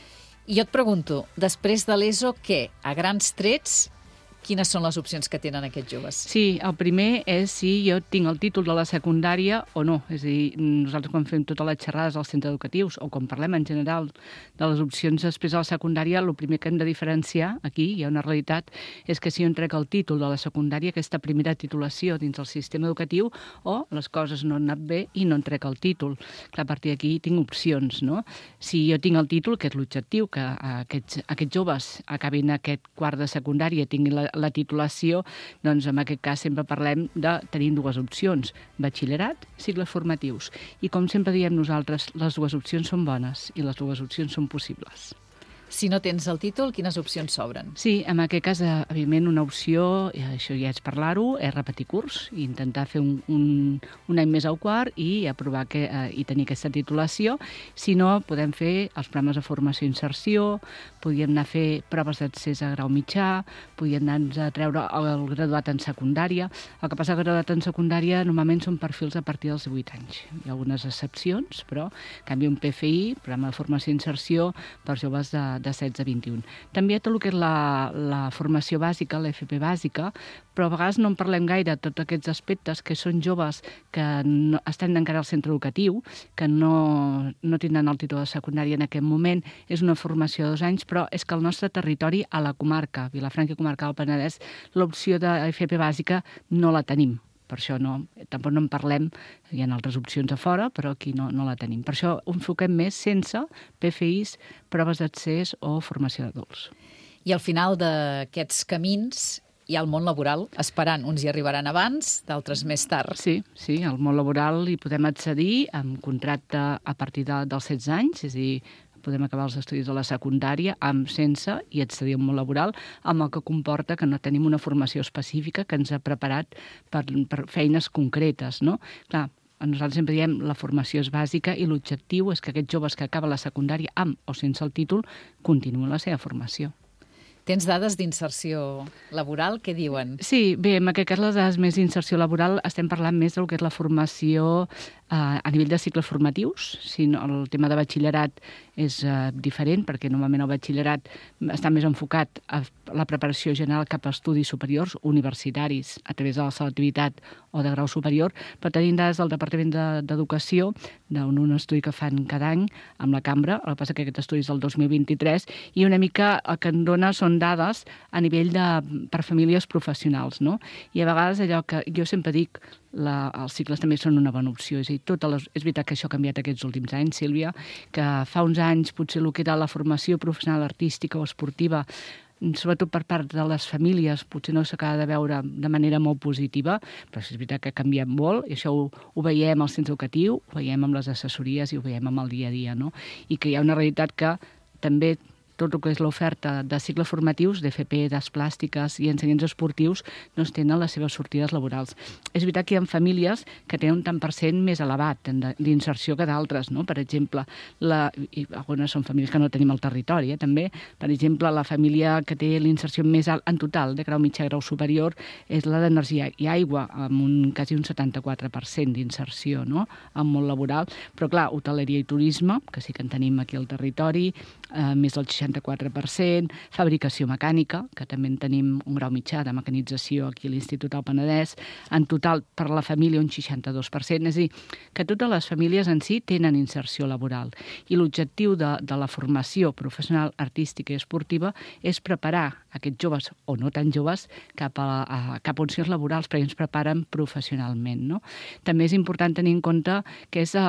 I jo et pregunto, després de l'E S O què? A grans trets, quines són les opcions que tenen aquests joves? Sí, el primer és si jo tinc el títol de la secundària o no. És a dir, nosaltres quan fem totes les xerrades als centres educatius o quan parlem en general de les opcions després de la secundària, el primer que hem de diferenciar, aquí hi ha una realitat, és que si jo entrec el títol de la secundària, aquesta primera titulació dins del sistema educatiu, o les coses no han anat bé i no entrec el títol. Clar, a partir d'aquí tinc opcions, no? Si jo tinc el títol, que és l'objectiu, que aquests, aquests joves acabin aquest quart de secundària i tinguin la la titulació, doncs en aquest cas sempre parlem de tenir dues opcions, batxillerat, cicles formatius. I com sempre diem nosaltres, les dues opcions són bones i les dues opcions són possibles. Si no tens el títol, quines opcions s'obren? Sí, en aquest cas, evidentment, una opció, això ja és parlar-ho, és repetir curs i intentar fer un, un, un any més al quart i aprovar que, eh, i tenir aquesta titulació. Si no, podem fer els programes de formació i inserció, podríem anar a fer proves d'accés a grau mitjà, podríem anar a treure el graduat en secundària. El que passa que el graduat en secundària normalment són perfils a partir dels divuit anys. Hi ha algunes excepcions, però en canvi un P F I, programa de formació i inserció, per joves de de setze a vint-i-un. També tot el que és la, la formació bàsica, l'F P bàsica, però a vegades no en parlem gaire de tots aquests aspectes que són joves que no, estan encara al centre educatiu, que no, no tindran el títol de secundària en aquest moment. És una formació de dos anys, però és que al nostre territori, a la comarca, Vilafranca i comarca del Penedès, l'opció de F P bàsica no la tenim. Per això no, tampoc no en parlem, hi ha altres opcions a fora, però aquí no, no la tenim. Per això ho enfoquem més sense P F Is, proves d'accés o formació d'adults. I al final d'aquests camins hi ha el món laboral, esperant. Uns hi arribaran abans, d'altres més tard. Sí, sí, al món laboral hi podem accedir amb contracte a partir de, dels setze anys, és a dir, podem acabar els estudis de la secundària amb sense i accedir al món laboral, amb el que comporta que no tenim una formació específica que ens ha preparat per, per feines concretes, no? Clar, nosaltres sempre diem la formació és bàsica i l'objectiu és que aquests joves que acaben la secundària amb o sense el títol continuïn la seva formació. Tens dades d'inserció laboral? Què diuen? Sí, bé, en aquest cas les dades més d'inserció laboral estem parlant més del que és la formació eh, a nivell de cicles formatius. Si no, el tema de batxillerat és eh, diferent, perquè normalment el batxillerat està més enfocat a la preparació general cap a estudis superiors, universitaris, a través de la selectivitat o de grau superior, però tenim dades del Departament d'Educació, d'un estudi que fan cada any amb la cambra, el que passa que aquest estudi és del dos mil vint-i-tres, i una mica el que en dona són dades a nivell de, per famílies professionals, no? I a vegades allò que jo sempre dic, la, els cicles també són una bona opció. És a dir, totes les, és veritat que això ha canviat aquests últims anys, Sílvia, que fa uns anys potser el que era la formació professional artística o esportiva, sobretot per part de les famílies, potser no s'acaba de veure de manera molt positiva, però és veritat que ha canviat molt, i això ho, ho veiem al centre educatiu, ho veiem amb les assessories i ho veiem amb el dia a dia, no? I que hi ha una realitat que també tot el que és l'oferta de cicles formatius, d'F P, d'arts plàstiques i ensenyaments esportius, no tenen les seves sortides laborals. És veritat que hi ha famílies que tenen un tant per cent més elevat d'inserció que d'altres, no? Per exemple, la, i algunes són famílies que no tenim al territori, eh, també. Per exemple, la família que té l'inserció més alt en total, de grau mitjà, grau superior, és la d'energia i aigua, amb un, quasi un setanta-quatre per cent d'inserció, no?, en món laboral. Però, clar, hoteleria i turisme, que sí que en tenim aquí al territori, eh, més del seixanta-quatre per cent, fabricació mecànica, que també en tenim un grau mitjà de mecanització aquí a l'Institut del Penedès, en total per la família un seixanta-dos per cent, és a dir, que totes les famílies en si tenen inserció laboral. I l'objectiu de, de la formació professional, artística i esportiva és preparar aquests joves, o no tan joves, cap a, a, cap a opcions laborals, perquè ens preparen professionalment, no? També és important tenir en compte que és a,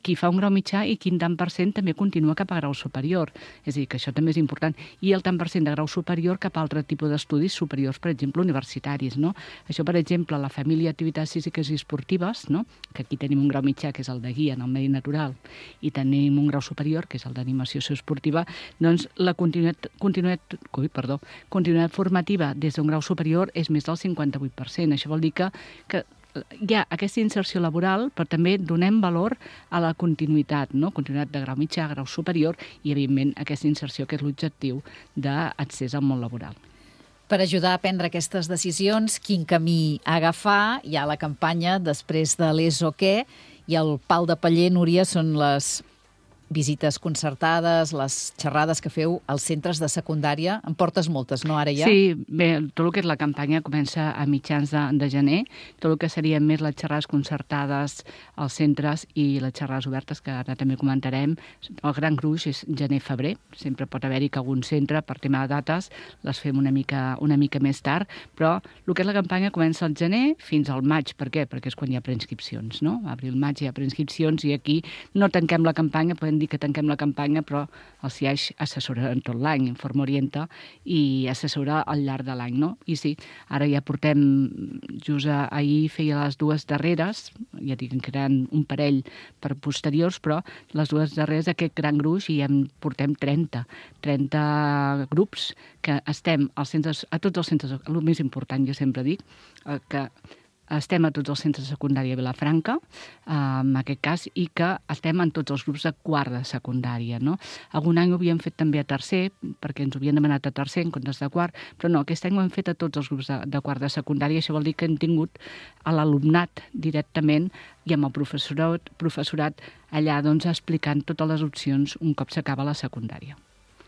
qui fa un grau mitjà i quin tant per cent també continua cap a grau superior. És a dir, que això també és important. I el tant per cent de grau superior cap a altre tipus d'estudis superiors, per exemple, universitaris. No? Això, per exemple, la família d'activitats físiques i esportives, no? Que aquí tenim un grau mitjà, que és el de guia en el medi natural, i tenim un grau superior, que és el d'animació socioesportiva, doncs la continuïtat, continuïtat, ui, perdó, continuïtat formativa des d'un grau superior és més del cinquanta-vuit per cent. Això vol dir que, que hi ha aquesta inserció laboral, però també donem valor a la continuïtat, no? Continuïtat de grau mitjà, grau superior, i, evidentment, aquesta inserció, que és l'objectiu d'accés al món laboral. Per ajudar a prendre aquestes decisions, quin camí agafar, hi ha la campanya després de l'Es o què, i el pal de paller, Núria, són les visites concertades, les xerrades que feu als centres de secundària. En portes moltes, no, ara ja? Sí, bé, tot el que és la campanya comença a mitjans de, de gener. Tot el que serien més les xerrades concertades als centres i les xerrades obertes, que ara també comentarem. El gran gruix és gener-febrer. Sempre pot haver-hi que algun centre, per tema de dates, les fem una mica, una mica més tard, però el que és la campanya comença al gener fins al maig. Per què? Perquè és quan hi ha preinscripcions, no? Abril-maig hi ha preinscripcions i aquí no tanquem la campanya, podem dir que tanquem la campanya, però el C I A X assessora en tot l'any, informa, orienta i assessora al llarg de l'any, no? I sí, ara ja portem, just ahir feia les dues darreres, ja dic que eren un parell per posteriors, però les dues darreres d'aquest gran gruix i en portem trenta, trenta grups que estem als centres, a tots els centres, el més important, jo sempre dic, que estem a tots els centres de secundària a Vilafranca, en aquest cas, i que estem en tots els grups de quart de secundària. No? Algun any ho havíem fet també a tercer, perquè ens ho havien demanat a tercer en comptes de quart, però no, aquest any ho hem fet a tots els grups de, de quart de secundària. Això vol dir que hem tingut a l'alumnat directament i amb el professorat, professorat allà doncs, explicant totes les opcions un cop s'acaba la secundària.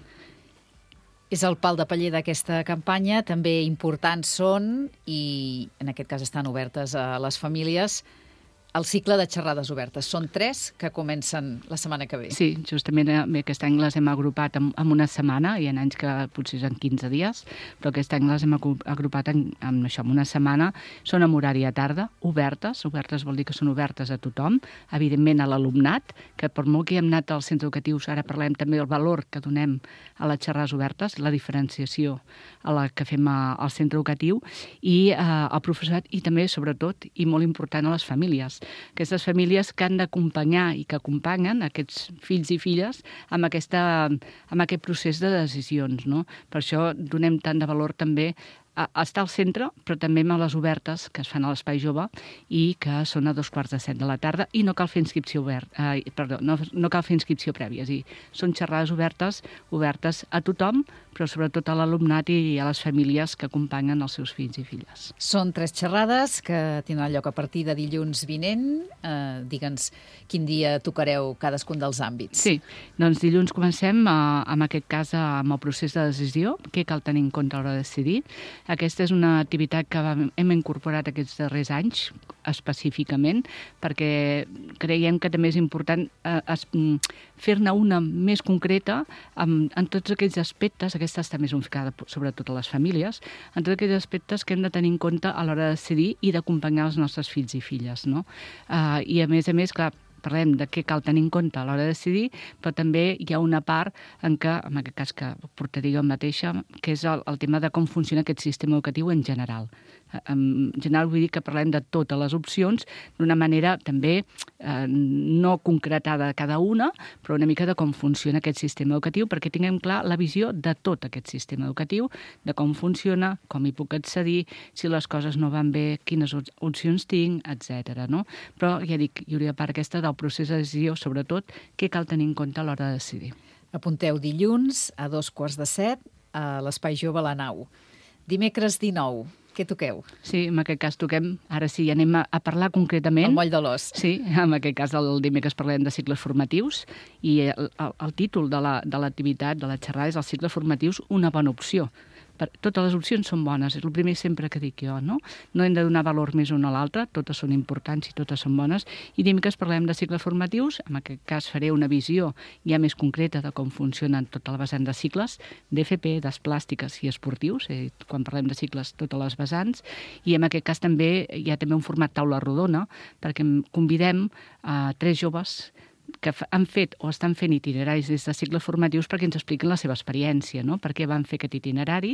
És el pal de paller d'aquesta campanya. També importants són, i en aquest cas estan obertes a les famílies, el cicle de xerrades obertes. Són tres que comencen la setmana que ve. Sí, justament aquest any les hem agrupat en, en una setmana, hi ha anys que potser en quinze dies, però aquest any les hem agrupat en, en això, en una setmana. Són en horari a tarda, obertes. Obertes vol dir que són obertes a tothom, evidentment a l'alumnat, que per molt que hi hem anat als centres educatius, ara parlem també del valor que donem a les xerrades obertes, la diferenciació a la que fem a, al centre educatiu, i eh, al professorat, i també, sobretot, i molt important, a les famílies. Aquestes famílies que han d'acompanyar i que acompanyen aquests fills i filles amb, aquesta, amb aquest procés de decisions. No? Per això donem tant de valor també a estar al centre, però també amb les obertes que es fan a l'Espai Jove i que són a dos quarts de set de la tarda i no cal fer inscripció obert, eh, perdó, no, no cal fer inscripció prèvia. És a dir, són xerrades obertes, obertes a tothom, però sobretot a l'alumnat i a les famílies que acompanyen els seus fills i filles. Són tres xerrades que tindran lloc a partir de dilluns vinent. Eh, Digue'ns quin dia tocareu cadascun dels àmbits. Sí, doncs dilluns comencem, eh, en aquest cas, amb el procés de decisió, què cal tenir en compte a l'hora de decidir. Aquesta és una activitat que hem incorporat aquests darrers anys, específicament, perquè creiem que també és important eh, fer-ne una més concreta en, en tots aquells aspectes, aquesta està més unificada sobretot a les famílies, en tots aquells aspectes que hem de tenir en compte a l'hora de decidir i d'acompanyar els nostres fills i filles. No? Eh, I a més a més, clar, parlem de què cal tenir en compte a l'hora de decidir, però també hi ha una part en què, en aquest cas que portaria jo mateixa, que és el, el tema de com funciona aquest sistema educatiu en general. En general vull dir que parlem de totes les opcions d'una manera també eh, no concretada de cada una, però una mica de com funciona aquest sistema educatiu, perquè tinguem clar la visió de tot aquest sistema educatiu, de com funciona, com hi puc accedir, si les coses no van bé, quines opcions tinc, etcètera. No? Però ja dic, hi hauria part aquesta del procés de decisió, sobretot, què cal tenir en compte a l'hora de decidir. Apunteu dilluns a dos quarts de set a l'Espai Jove a la Nau. Dimecres dinou, què toqueu? Sí, en aquest cas toquem, ara sí, anem a, a parlar concretament. El Moll de l'Os. Sí, en aquest cas el dimecres parlem de cicles formatius i el, el, el títol de l'activitat, la, de la xerrada, és els cicles formatius, una bona opció. Per, totes les opcions són bones, és el primer sempre que dic jo, no? No hem de donar valor més una a l'altra, totes són importants i totes són bones. I dimecres parlem de cicles formatius, en aquest cas faré una visió ja més concreta de com funcionen tot el vessant de cicles, d'F P, des plàstiques i esportius, eh, quan parlem de cicles totes les vessants, i en aquest cas també hi ha també un format taula rodona, perquè convidem a tres joves que han fet o estan fent itineraris des de cicles formatius perquè ens expliquen la seva experiència, no? Per què van fer aquest itinerari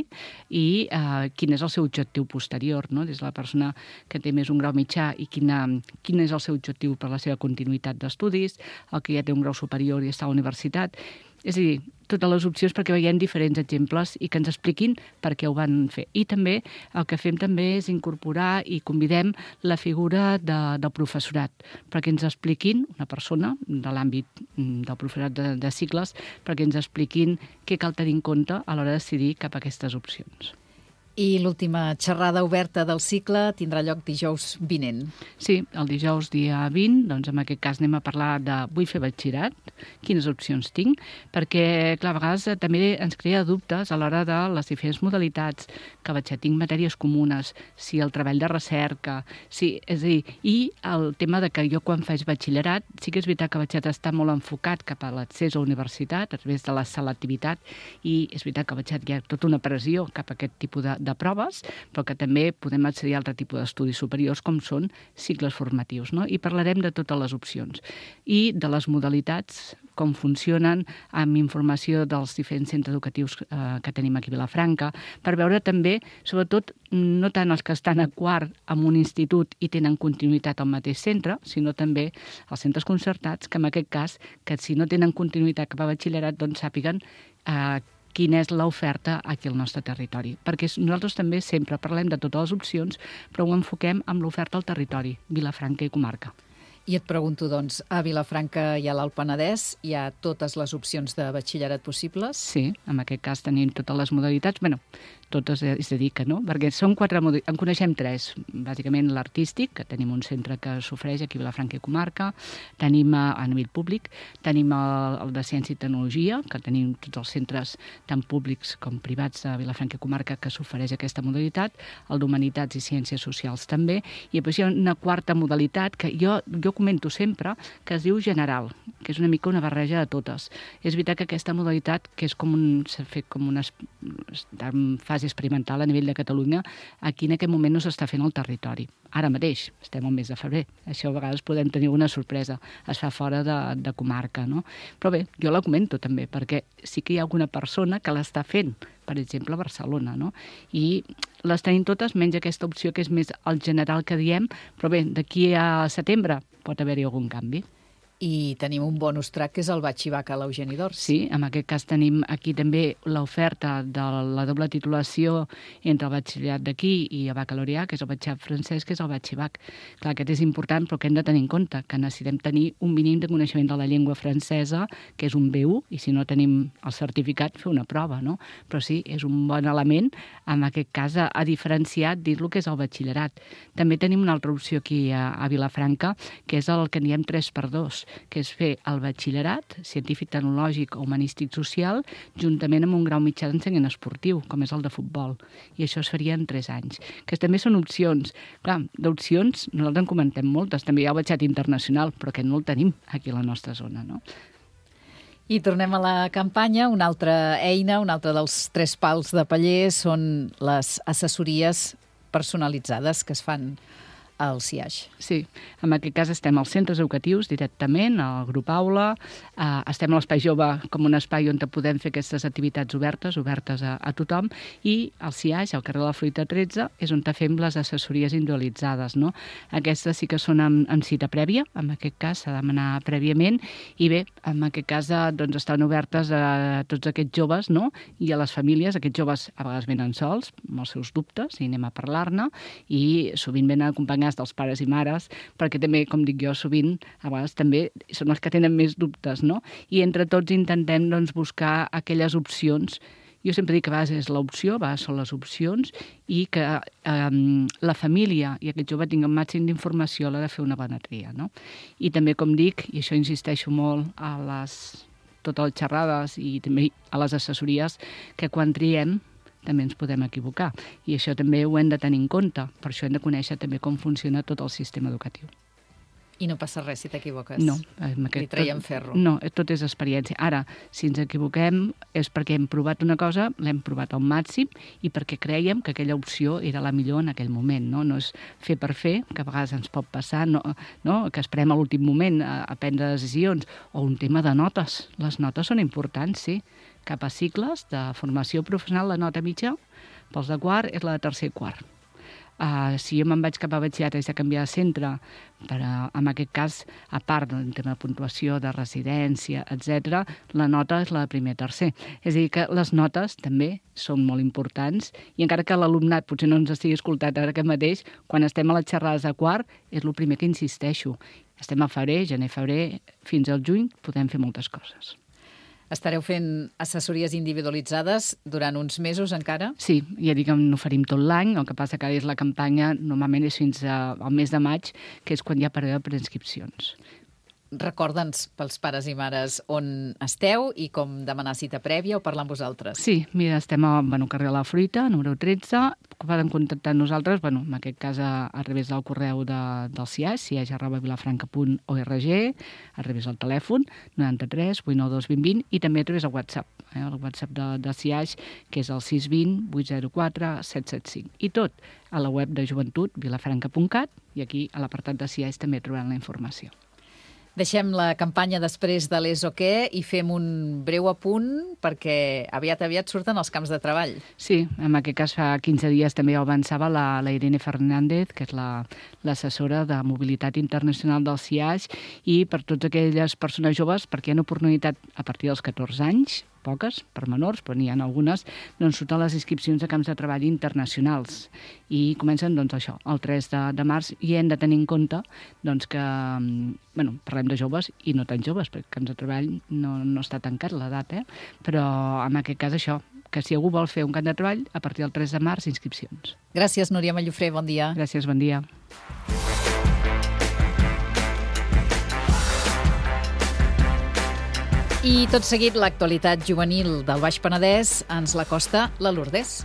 i eh, quin és el seu objectiu posterior, no? Des de la persona que té més un grau mitjà i quina, quin és el seu objectiu per la seva continuïtat d'estudis, el que ja té un grau superior i està a la universitat. És a dir, totes les opcions perquè veiem diferents exemples i que ens expliquin per què ho van fer. I també el que fem també és incorporar i convidem la figura de, del professorat perquè ens expliquin, una persona de l'àmbit del professorat de, de cicles, perquè ens expliquin què cal tenir en compte a l'hora de decidir cap a aquestes opcions. I l'última xerrada oberta del cicle tindrà lloc dijous vinent. Sí, el dijous dia vint, doncs en aquest cas anem a parlar de vull fer batxillerat, quines opcions tinc, perquè clar, a vegades també ens crea dubtes a l'hora de les diferents modalitats, que vaig a tinc matèries comunes, si el treball de recerca, si, és a dir, i el tema de que jo quan faig batxillerat, sí que és veritat que vaig estar molt enfocat cap a l'accés a la universitat, a través de la selectivitat, i és veritat que vaig hi ha tota una pressió cap a aquest tipus de de proves, però que també podem accedir a altre tipus d'estudis superiors com són cicles formatius, no? I parlarem de totes les opcions i de les modalitats, com funcionen, amb informació dels diferents centres educatius eh, que tenim aquí a Vilafranca, per veure també, sobretot, no tant els que estan a quart en un institut i tenen continuïtat al mateix centre, sinó també els centres concertats, que en aquest cas, que si no tenen continuïtat cap a batxillerat, doncs sàpiguen eh, quina és l'oferta aquí al nostre territori. Perquè nosaltres també sempre parlem de totes les opcions, però ho enfoquem amb l'oferta al territori, Vilafranca i comarca. I et pregunto, doncs, a Vilafranca i a l'Alt Penedès hi ha totes les opcions de batxillerat possibles? Sí, en aquest cas tenim totes les modalitats. Bé, totes és a dir que no, perquè són quatre modalitats, en coneixem tres, bàsicament l'artístic, que tenim un centre que s'ofereix aquí a Vilafranca i comarca, tenim a, a nivell públic, tenim el, el de ciència i tecnologia, que tenim tots els centres tant públics com privats de Vilafranca i comarca que s'ofereix aquesta modalitat, el d'humanitats i ciències socials també, i després hi ha una quarta modalitat que jo, jo comento sempre, que es diu general, que és una mica una barreja de totes. És veritat que aquesta modalitat, que és com un, s'ha fet com una fase experimental a nivell de Catalunya, aquí en aquest moment no s'està fent al territori. Ara mateix, estem al mes de febrer, això a vegades podem tenir una sorpresa, es fa fora de, de comarca, no? Però bé, jo la comento també, perquè sí que hi ha alguna persona que l'està fent, per exemple, a Barcelona, no? I les tenim totes, menys aquesta opció que és més el general que diem, però bé, d'aquí a setembre pot haver-hi algun canvi. I tenim un bonus track, que és el batxibac a l'Eugeni d'Ors. Sí, en aquest cas tenim aquí també l'oferta de la doble titulació entre el batxillerat d'aquí i el bacalaureat, que és el batxillerat francès, que és el batxibac. Clar, aquest és important, però que hem de tenir en compte, que necessitem tenir un mínim de coneixement de la llengua francesa, que és un B u, i si no tenim el certificat, fer una prova, no? Però sí, és un bon element, en aquest cas, a, a diferenciar dins el que és el batxillerat. També tenim una altra opció aquí a, a Vilafranca, que és el que en diem tres per dos, que és fer el batxillerat científic, tecnològic o humanístic social juntament amb un grau mitjà d'ensenyament esportiu, com és el de futbol. I això es faria en tres anys. Que també són opcions. Clar, d'opcions nosaltres en comentem moltes. També hi ha el batxillerat internacional, però que no el tenim aquí a la nostra zona, no? I tornem a la campanya. Una altra eina, un altre dels tres pals de paller són les assessories personalitzades que es fan al C I A X. Sí, en aquest cas estem als centres educatius directament, al grup aula, eh, estem a l'Espai Jove com un espai on podem fer aquestes activitats obertes, obertes a, a tothom, i al C I A X, al carrer de la Fruita tretze, és on fem les assessories individualitzades, no? Aquestes sí que són amb, amb cita prèvia, en aquest cas s'ha de demanar prèviament, i bé, en aquest cas doncs, estan obertes a tots aquests joves, no? I a les famílies, aquests joves a vegades venen sols, amb els seus dubtes, i anem a parlar-ne, i sovint venen acompanyats dels pares i mares, perquè també, com dic jo, sovint, a vegades també són els que tenen més dubtes, no? I entre tots intentem doncs, buscar aquelles opcions. Jo sempre dic que a vegades és l'opció, a vegades són les opcions, i que eh, la família i aquest jove tinguen màxim d'informació a l'hora de fer una bona tria, no? I també, com dic, i això insisteixo molt a les totes les xerrades i també a les assessories, que quan triem també ens podem equivocar. I això també ho hem de tenir en compte. Per això hem de conèixer també com funciona tot el sistema educatiu. I no passa res si t'equivoques? No. Aquest, Li traiem ferro? No, tot és experiència. Ara, si ens equivoquem és perquè hem provat una cosa, l'hem provat al màxim i perquè creiem que aquella opció era la millor en aquell moment. No, no és fer per fer, que a vegades ens pot passar, no, no? Que esperem a l'últim moment a, a prendre decisions, o un tema de notes. Les notes són importants, sí. Cap a cicles de formació professional, la nota mitja, pels de quart, és la de tercer i quart. Uh, si jo me'n vaig cap a batxillerat i haig de canviar de centre, per, uh, en aquest cas, a part del tema de puntuació, de residència, etcètera, la nota és la de primer i tercer. És a dir, que les notes també són molt importants i encara que l'alumnat potser no ens estigui escoltat ara aquest mateix, quan estem a les xerrades de quart és el primer que insisteixo. Estem a febrer, gener, febrer, fins al juny podem fer moltes coses. Estareu fent assessories individualitzades durant uns mesos encara? Sí, ja dic que no farim tot l'any, el que passa que ara és la campanya, normalment és fins al mes de maig, que és quan hi ha període de preinscripcions. Recorda'ns pels pares i mares on esteu i com demanar cita prèvia o parlar amb vosaltres. Sí, mira, estem a bueno, carrer La Fruita, número tretze, poden contactar amb nosaltres, bueno, en aquest cas a, a través del correu de, del C I A S, ciaix arroba vilafranca punt org, a través del telèfon noranta-tres vuit nou dos vint vint i també a través del WhatsApp, eh, el WhatsApp de, de C I A S, que és el sis vint vuit zero quatre set set cinc. I tot a la web de joventut vilafranca punt cat i aquí a l'apartat de C I A S també trobaran la informació. Deixem la campanya després de l'Es o què i fem un breu apunt perquè aviat aviat surten els camps de treball. Sí, en aquest cas fa quinze dies també ho avançava la, la Irene Fernández, que és l'assessora la, de mobilitat internacional del C I A S, i per totes aquelles persones joves, perquè hi ha una oportunitat a partir dels catorze anys, poques, per menors, però n'hi ha algunes, doncs surten les inscripcions a camps de treball internacionals. I comencen, doncs, això, el tres de, de març, i hem de tenir en compte doncs, que, bueno, parlem de joves i no tan joves, perquè camps de treball no, no està tancat l'edat, eh? Però en aquest cas això, que si algú vol fer un camp de treball, a partir del tres de març, inscripcions. Gràcies, Núria Mallofré, bon dia. Gràcies, bon dia. I tot seguit, l'actualitat juvenil del Baix Penedès ens la costa la Lourdes.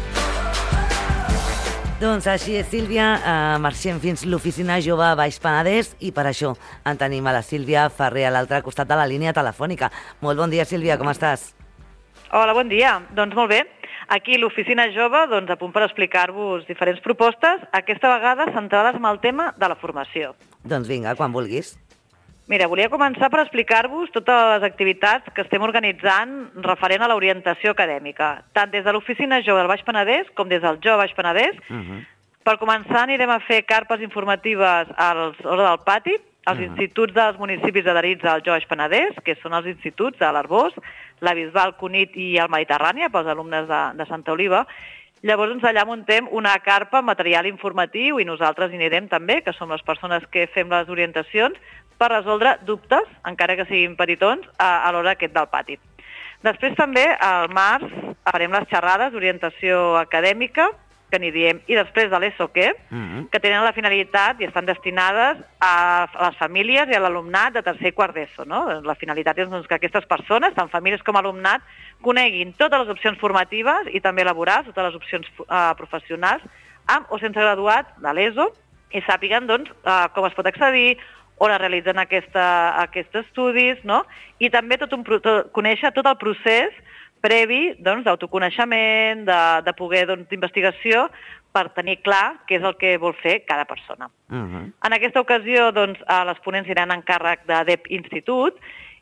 Doncs així és, Sílvia. Uh, marxem fins l'oficina jove Baix Penedès i per això en tenim a la Sílvia Ferrer a l'altre costat de la línia telefònica. Molt bon dia, Sílvia, com estàs? Hola, bon dia. Doncs molt bé. Aquí l'oficina jove, doncs, a punt per explicar-vos diferents propostes, aquesta vegada centrades en el tema de la formació. Doncs vinga, quan vulguis. Mira, volia començar per explicar-vos totes les activitats que estem organitzant referent a l'orientació acadèmica, tant des de l'Oficina Jove del Baix Penedès com des del Jove Baix Penedès. Uh-huh. Per començar, anirem a fer carpes informatives als Hora del Pati, als uh-huh. instituts dels municipis adherits al Jove Baix Penedès, que són els instituts de l'Arbós, la Bisbal, Cunit i el Mediterrània, pels alumnes de, de Santa Oliva. Llavors, doncs, allà muntem una carpa amb material informatiu i nosaltres hi anirem també, que som les persones que fem les orientacions, per resoldre dubtes, encara que siguin petitons, a, a l'hora aquest del pati. Després també, al març, farem les xerrades d'orientació acadèmica, que n'hi diem, i després de l'Es o què, uh-huh. que tenen la finalitat i estan destinades a les famílies i a l'alumnat de tercer i quart d'ESO. No? La finalitat és doncs, que aquestes persones, tant famílies com alumnat, coneguin totes les opcions formatives i també laborals, totes les opcions uh, professionals, amb o sense graduat de l'ESO, i sàpiguen doncs, uh, com es pot accedir, on es realitzen aquesta, aquests estudis, no? I també tot un, tot, conèixer tot el procés previ doncs, d'autoconeixement, de, de poder doncs, d'investigació, per tenir clar què és el que vol fer cada persona. Uh-huh. En aquesta ocasió, doncs, les ponents iran en càrrec de D E P Institut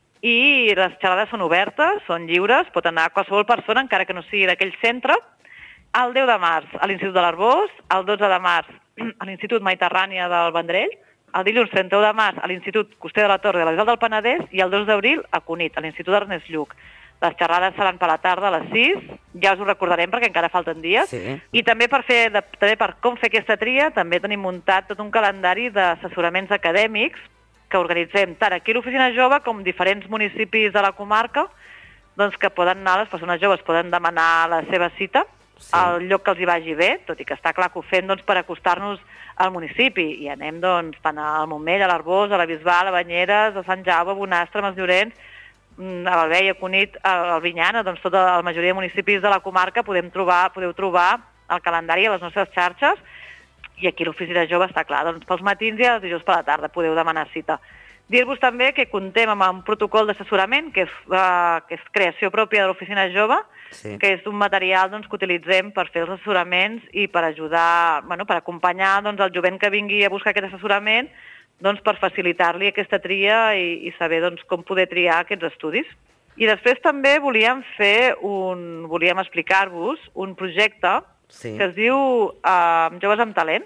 i les xerrades són obertes, són lliures, pot anar qualsevol persona, encara que no sigui d'aquell centre. El deu de març a l'Institut de l'Arbós, el dotze de març a l'Institut Mediterrània del Vendrell, el dilluns trenta-u de març a l'Institut Coster de la Torre de la Bisbal del Penedès i el dos d'abril a Cunit, a l'Institut Ernest Lluch. Les xerrades seran per la tarda a les sis, ja us ho recordarem perquè encara falten dies. Sí. I també per, fer, de, també per com fer aquesta tria, també tenim muntat tot un calendari d'assessoraments acadèmics que organitzem tant aquí a l'Oficina Jove com diferents municipis de la comarca, doncs que poden anar, les persones joves poden demanar la seva cita, sí. al lloc que els hi vagi bé, tot i que està clar que ho fem doncs, per acostar-nos al municipi. I anem doncs, tant al Montmell, a l'Arbós, a la Bisbal, a Banyeres, a Sant Jaume, a Bonastre, a Masllorens, a l'Albei, a Cunit, a Albinyana, doncs tota la majoria de municipis de la comarca podem trobar, podeu trobar el calendari a les nostres xarxes I aquí l'oficina jove està clar, doncs pels matins i els dijous per la tarda podeu demanar cita. Dir-vos també que contem amb un protocol d'assessorament, que, uh, que és creació pròpia de l'oficina jove, sí. que és un material doncs, que utilitzem per fer els assessoraments i per ajudar, bueno, per acompanyar doncs, el jovent que vingui a buscar aquest assessorament, doncs, per facilitar-li aquesta tria i, i saber doncs, com poder triar aquests estudis. I després també volíem fer un, volíem explicar-vos un projecte sí. que es diu uh, Joves amb Talent.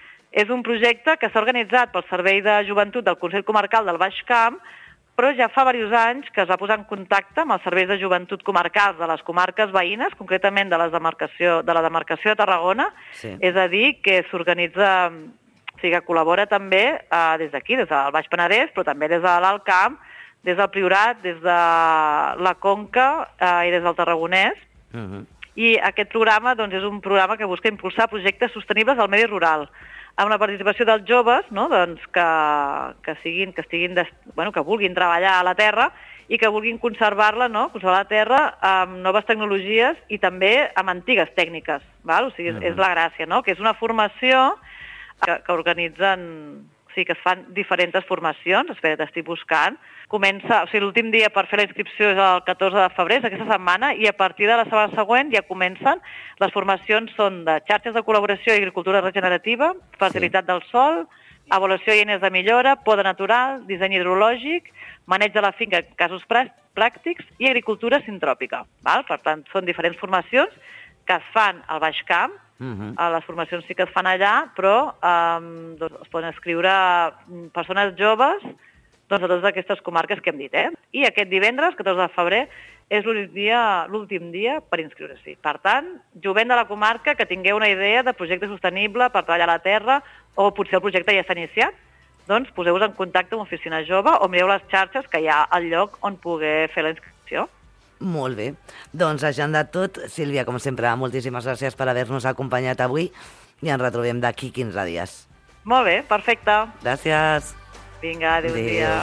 És un projecte que s'ha organitzat pel Servei de Joventut del Consell Comarcal del Baix Camp, però ja fa diversos anys que es va posar en contacte amb els serveis de joventut comarcals de les comarques veïnes, concretament de, les demarcació, de la demarcació de Tarragona, sí. és a dir, que s'organitza, o sigui, que col·labora també eh, des d'aquí, des del Baix Penedès, però també des de l'Alt Camp, des del Priorat, des de la Conca eh, i des del Tarragonès. Uh-huh. I aquest programa doncs, és un programa que busca impulsar projectes sostenibles al medi rural, amb la participació dels joves, no? doncs que, que, siguin, que, estiguin des, bueno, que vulguin treballar a la terra i que vulguin conservar-la, no? conservar la terra amb noves tecnologies i també amb antigues tècniques. Val? O sigui, és, és la gràcia, no? que és una formació que, que organitzen, o sigui, que es fan diferents formacions, espera, t'estic buscant. Comença, o sigui, l'últim dia per fer la inscripció és el catorze de febrer, aquesta setmana, i a partir de la setmana següent ja comencen. Les formacions són de xarxes de col·laboració i agricultura regenerativa, fertilitat sí. del sòl, avaluació i eines de millora, poda natural, disseny hidrològic, maneig de la finca en casos pràctics i agricultura sintròpica. Val? Per tant, són diferents formacions que es fan al Baix Camp. Uh-huh. Les formacions sí que es fan allà, però um, doncs, es poden escriure persones joves doncs, a totes aquestes comarques que hem dit. Eh? I aquest divendres, catorze de febrer, és l'últim dia, l'últim dia per inscriure-s'hi. Per tant, jovent de la comarca que tingueu una idea de projecte sostenible per treballar a la terra, o potser el projecte ja s'ha iniciat, doncs poseu-vos en contacte amb Oficina Jove o mireu les xarxes que hi ha al lloc on poder fer la inscripció. Molt bé. Doncs agendat tot. Sílvia, com sempre, moltíssimes gràcies per haver-nos acompanyat avui i ens retrobem d'aquí quinze dies. Molt bé, perfecte. Gràcies. Vinga, adéu, adéu. Dia.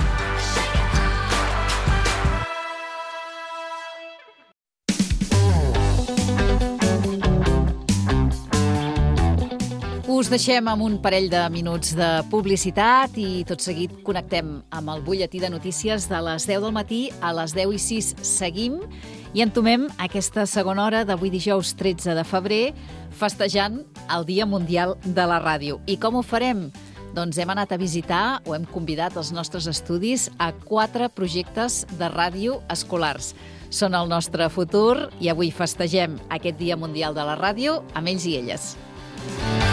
Us deixem amb un parell de minuts de publicitat i tot seguit connectem amb el butlletí de notícies de les deu del matí. A les deu i sis seguim i entomem aquesta segona hora d'avui dijous tretze de febrer festejant el Dia Mundial de la Ràdio. I com ho farem? Doncs hem anat a visitar o hem convidat els nostres estudis a quatre projectes de ràdio escolars. Són el nostre futur i avui festegem aquest Dia Mundial de la Ràdio amb ells i elles.